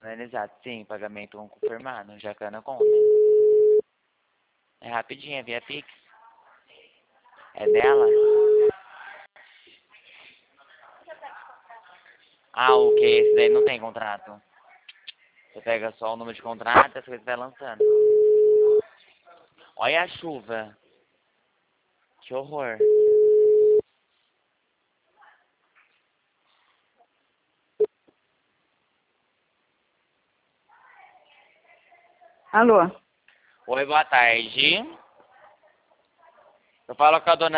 Finalizado, sim, pagamento confirmado, já cai na conta. É rapidinho, é via Pix. É dela? Ah, o que? Esse daí não tem contrato. Você pega só o número de contrato e as coisas vai lançando. Olha a chuva. Que horror. Alô? Oi, boa tarde. Eu falo com a dona